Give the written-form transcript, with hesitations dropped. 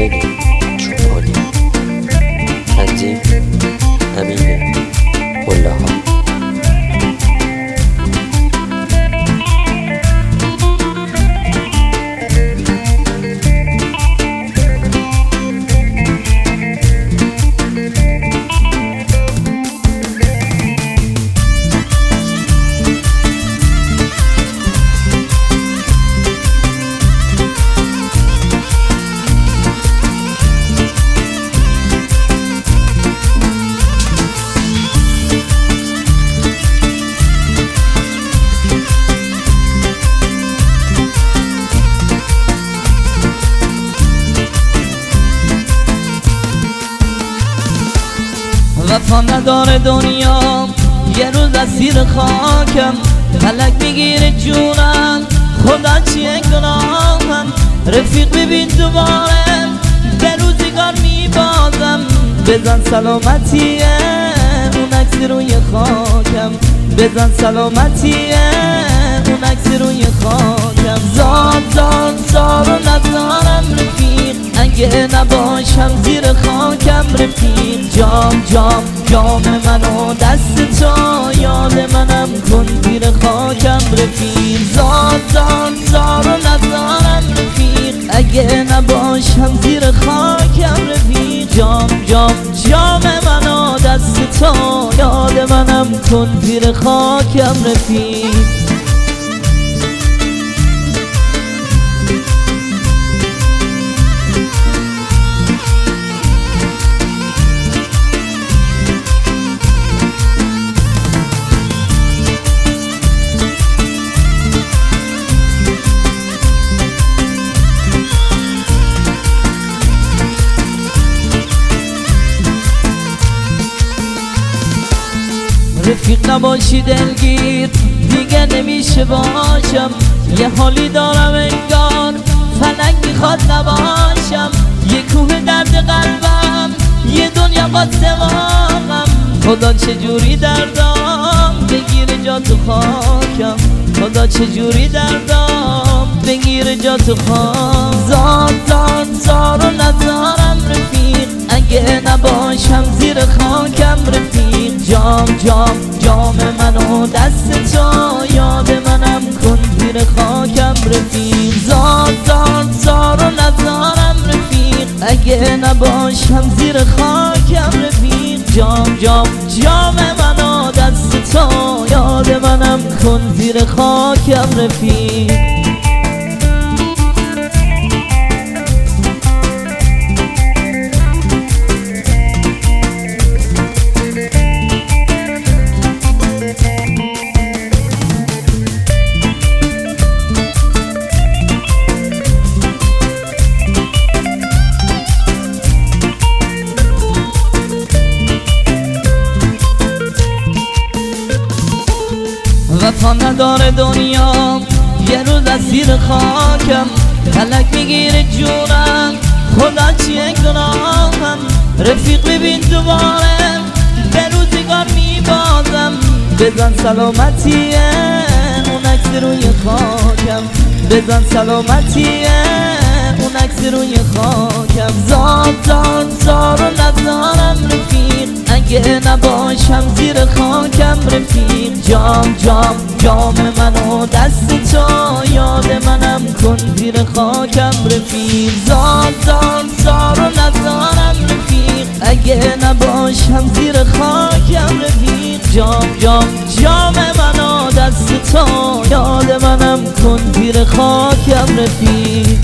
خیلی چوبانی. تنظیم امین ملاها. وفا نداره دنیا یه روز اسیر خاکم، فلک میگیره جونم خدا چیه گناهم. رفیق ببین دوباره به روزگار میبازم، بزن سلامتیه اون عکس روی خاکم، بزن سلامتیه اون عکس روی خاکم. زار و نزارم رفیق اگه نباشم زیر خاکم رفیق. جام منو دست تو یاد منم کن زیر خاکم رفیق. زار و نزارم رفیق اگه نباشم زیر خاکم رفیق. جام منو دست تو یاد منم کن زیر خاکم رفیق. رفیق نباشی دلگیر دیگه نمیشه باشم، یه حالی دارم انگار فلک میخواد نباشم. یه کوه درد قلبم یه دنیا قصه واقم، خدا چجوری دردام بگیره جا تو خاکم، خدا چجوری دردام بگیره جا تو خاکم. زار و نزارم رفیق اگه نباشم زیر خاکم رفیق. جام منو دست تو یاد منم کن زیر خاکم رفیق. زار و نزارم رفیق اگه نباشم زیر خاکم رفیق. جام منو دست تو یاد منم کن زیر خاکم رفیق. وفا نداره دنیا یه روز اسیر خاکم، فلک میگیره جونم خدا چیه گناهم. رفیق ببین دوباره به روزگار میبازم، بزن سلامتیه اون عکس روی خاکم، بزن سلامتیه اون عکس روی خاکم. زار و نزارم رفیق اگه نباشم زیر خاکم رفیق. جام منو دست تو یاد منم کن زیر خاکم رفیق. زار و نزارم رفیق اگه نباشم زیر خاکم رفیق. جام منو دست تو یاد منم کن زیر خاکم رفیق.